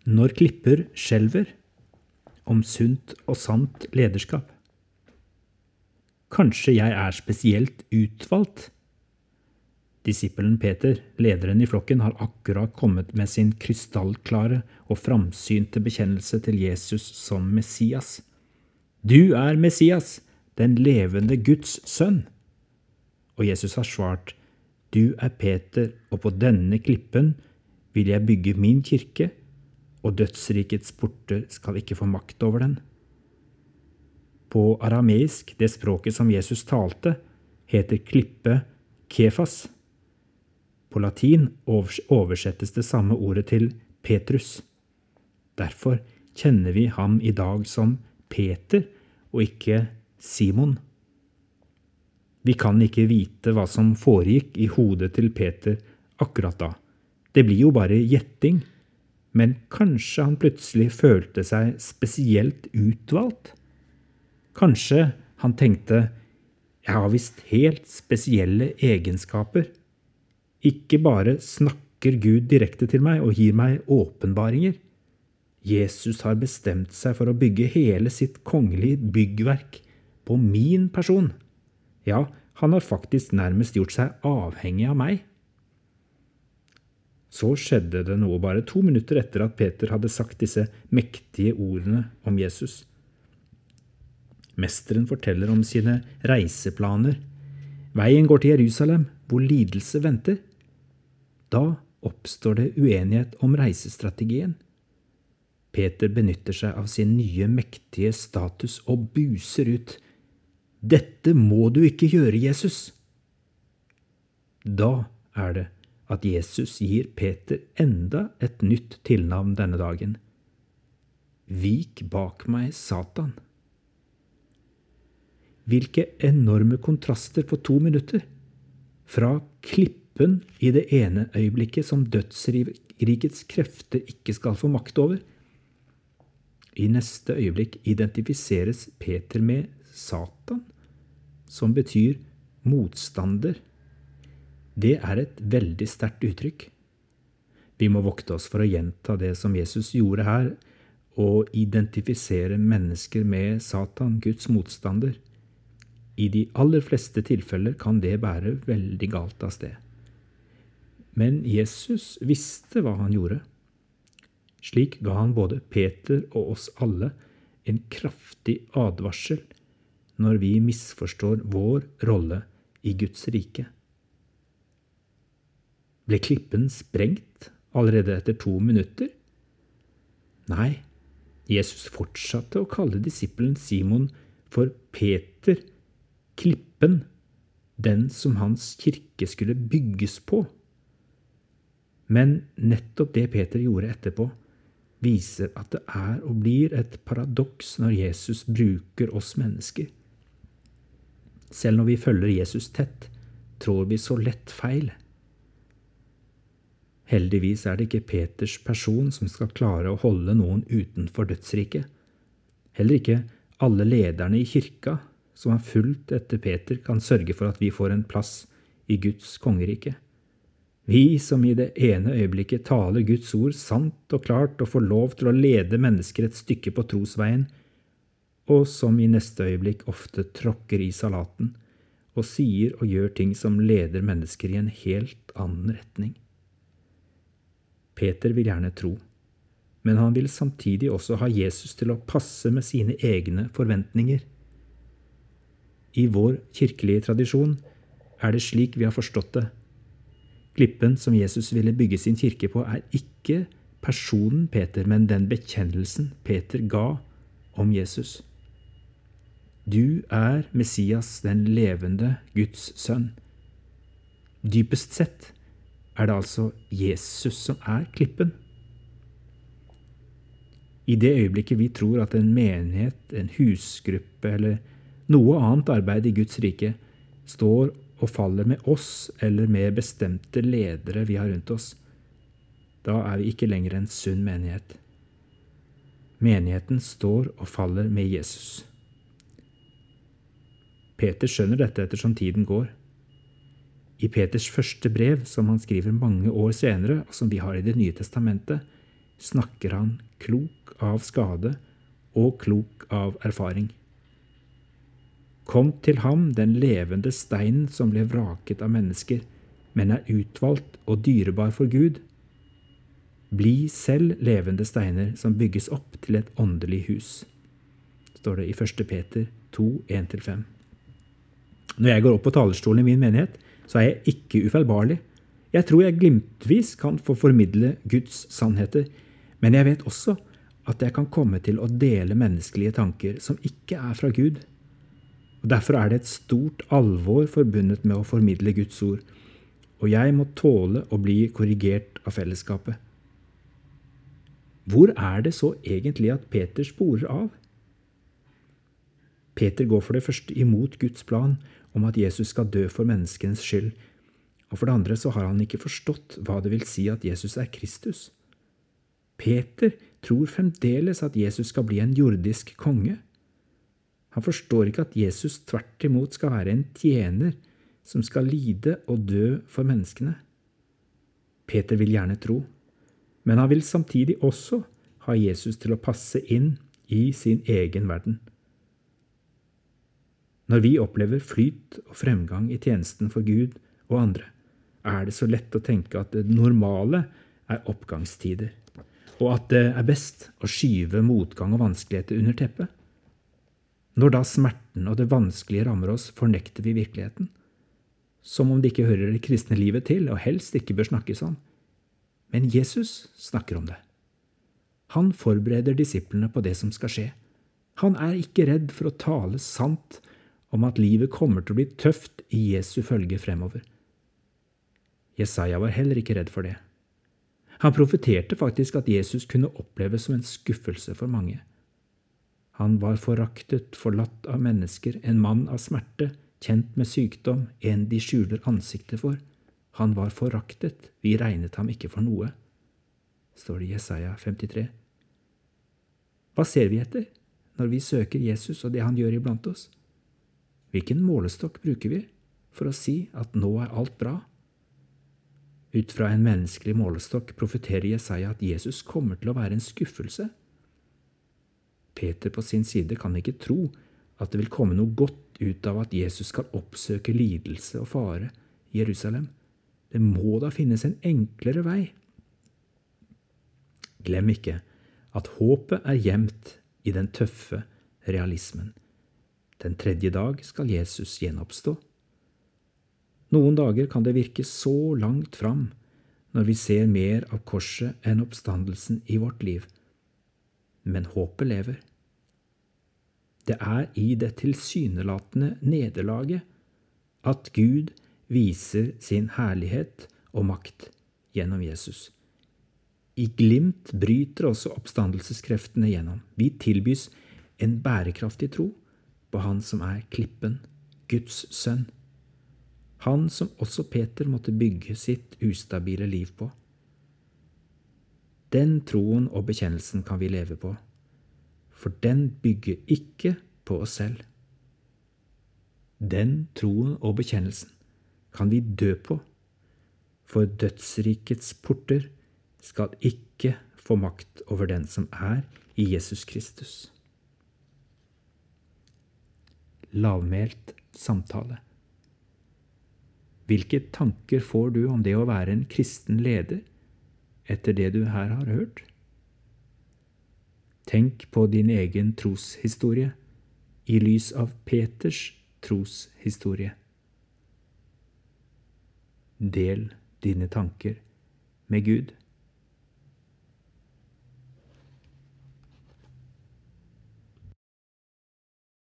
Når klipper skjelver, om sunt og sant lederskap. Kanskje jeg er spesielt utvalgt? Disippelen Peter, lederen i flokken, har akkurat kommet med sin krystallklare og framsynte bekjennelse til Jesus som Messias. Du er Messias, den levende Guds sønn. Og Jesus har svart, du er Peter, og på denne klippen vil jeg bygge min kirke, og dødsrikets porter skal ikke få makt over den. På arameisk, det språket som Jesus talte, heter klippe Kefas. På latin oversettes det samme ordet til Petrus. Derfor kjenner vi ham i dag som Peter og ikke Simon. Vi kan ikke vite hva som foregikk i hodet til Peter akkurat da. Det blir jo bare gjetting, men kanskje han plutselig følte seg spesielt utvalgt. Kanskje han tenkte, jeg har visst helt spesielle egenskaper. Ikke bare snakker Gud direkte til meg og gir meg åpenbaringer. Jesus har bestemt seg for å bygge hele sitt kongelige byggverk på min person. Ja, han har faktisk nærmest gjort seg avhengig av meg. Så skjedde det noe bare 2 minutter etter at Peter hadde sagt disse mektige ordene om Jesus. Mesteren forteller om sine reiseplaner. Veien går til Jerusalem, hvor lidelse venter. Da oppstår det uenighet om reisestrategien. Peter benytter seg av sin nye mektige status og buser ut. Dette må du ikke gjøre, Jesus! Da er det at Jesus gir Peter enda et nytt tilnavn denne dagen. Vik bak meg, Satan! Hvilke enorme kontraster på 2 minutter! Fra klippen i det ene øyeblikket som dødsrikets krefter ikke skal få makt over. I neste øyeblikk identifiseres Peter med Satan, som betyr motstander. Det er et veldig sterkt uttrykk. Vi må vokte oss for å gjenta det som Jesus gjorde her, og identifisere mennesker med Satan, Guds motstander. I de aller fleste tilfeller kan det bære veldig galt av sted. Men Jesus visste hva han gjorde. Slik ga han både Peter og oss alle en kraftig advarsel når vi misforstår vår rolle i Guds rike. Ble klippen sprengt allerede etter 2 minutter? Nei, Jesus fortsatte å kalle disippelen Simon for Peter, klippen, den som hans kirke skulle bygges på. Men nettopp det Peter gjorde etterpå, viser at det er og blir et paradoks når Jesus bruker oss mennesker. Selv når vi følger Jesus tett, tror vi så lett feil. Heldigvis er det ikke Peters person som skal klare å holde noen utenfor dødsriket. Heller ikke alle lederne i kirka som har fulgt etter Peter kan sørge for at vi får en plass i Guds kongerike. Vi som i det ene øyeblikket taler Guds ord sant og klart og får lov til å lede mennesker et stykke på trosveien, og som i neste øyeblikk ofte tråkker i salaten og sier og gjør ting som leder mennesker i en helt annen retning. Peter vil gjerne tro, men han vil samtidig også ha Jesus til å passe med sine egne forventninger. I vår kirkelige tradisjon er det slik vi har forstått det. Klippen som Jesus ville bygge sin kirke på er ikke personen Peter, men den bekjennelsen Peter ga om Jesus. Du er Messias, den levende Guds sønn. Dypest sett er det altså Jesus som er klippen. I det øyeblikket vi tror at en menighet, en husgruppe eller noe annet arbeid i Guds rike står og faller med oss eller med bestemte ledere vi har rundt oss, da er vi ikke lenger en sunn menighet. Menigheten står og faller med Jesus. Peter skjønner dette ettersom tiden går. I Peters første brev, som han skriver mange år senere, og som vi har i Det nye testamentet, snakker han klok av skade og klok av erfaring. Kom til ham, den levende steinen som ble vraket av mennesker, men er utvalgt og dyrebar for Gud. Bli selv levende steiner som bygges opp til et åndelig hus, står det i 1. Peter 2, 1-5. Når jeg går opp på talerstolen i min menighet, så er jeg ikke ufeilbarlig. Jeg tror jeg glimtvis kan få formidle Guds sannheter, men jeg vet også at jeg kan komme til å dele menneskelige tanker som ikke er fra Gud. Og derfor er det et stort alvor forbundet med å formidle Guds ord, og jeg må tåle å bli korrigert av fellesskapet. Hvor er det så egentlig at Peter sporer av? Peter går for det første imot Guds plan om at Jesus skal dø for menneskenes skyld, og for det andre så har han ikke forstått hva det vil si at Jesus er Kristus. Peter tror fremdeles at Jesus skal bli en jordisk konge. Han forstår ikke at Jesus tvert imot skal være en tjener som skal lide og dø for menneskene. Peter vil gjerne tro, men han vil samtidig også ha Jesus til å passe inn i sin egen verden. Når vi opplever flyt og fremgang i tjenesten for Gud og andre, er det så lett å tenke at det normale er oppgangstider, og at det er best å skyve motgang og vanskeligheter under teppet. Når da smerten og det vanskelige rammer oss, fornekter vi virkeligheten, som om det ikke hører det kristne livet til og helst ikke bør snakkes om. Men Jesus snakker om det. Han forbereder disiplene på det som skal skje. Han er ikke redd for å tale sant om at livet kommer til å bli tøft i Jesu følge fremover. Jesaja var heller ikke redd for det. Han profeterte faktisk at Jesus kunne oppleves som en skuffelse for mange. Han var foraktet, forlatt av mennesker, en mann av smerte, kjent med sykdom, en de skjuler ansiktet for. Han var foraktet, vi regnet ham ikke for noe, står det i Jesaja 53. Hva ser vi etter når vi søker Jesus og det han gjør iblant oss? Hvilken målestokk bruker vi for å si at nå er alt bra? Ut fra en menneskelig målestokk profeterer Jesaja at Jesus kommer til å være en skuffelse. Peter på sin side kan ikke tro at det vil komme noe godt ut av at Jesus skal oppsøke lidelse og fare i Jerusalem. Det må da finnes en enklere vei. Glem ikke at håpet er gjemt i den tøffe realismen. Den tredje dag skal Jesus gjenoppstå. Noen dager kan det virke så langt fram når vi ser mer av korset enn oppstandelsen i vårt liv. Men håpet lever. Det er i det tilsynelatende nederlaget at Gud viser sin herlighet og makt gjennom Jesus. I glimt bryter også oppstandelseskreftene gjennom. Vi tilbys en bærekraftig tro på Han som er klippen, Guds sønn. Han som også Peter måtte bygge sitt ustabile liv på. Den troen og bekjennelsen kan vi leve på, for den bygger ikke på oss selv. Den troen og bekjennelsen kan vi dø på, for dødsrikets porter skal ikke få makt over den som er i Jesus Kristus. Lavmælt samtale. Hvilke tanker får du om det å være en kristen leder etter det du her har hørt? Tenk på din egen troshistorie i lys av Peters troshistorie. Del dine tanker med Gud.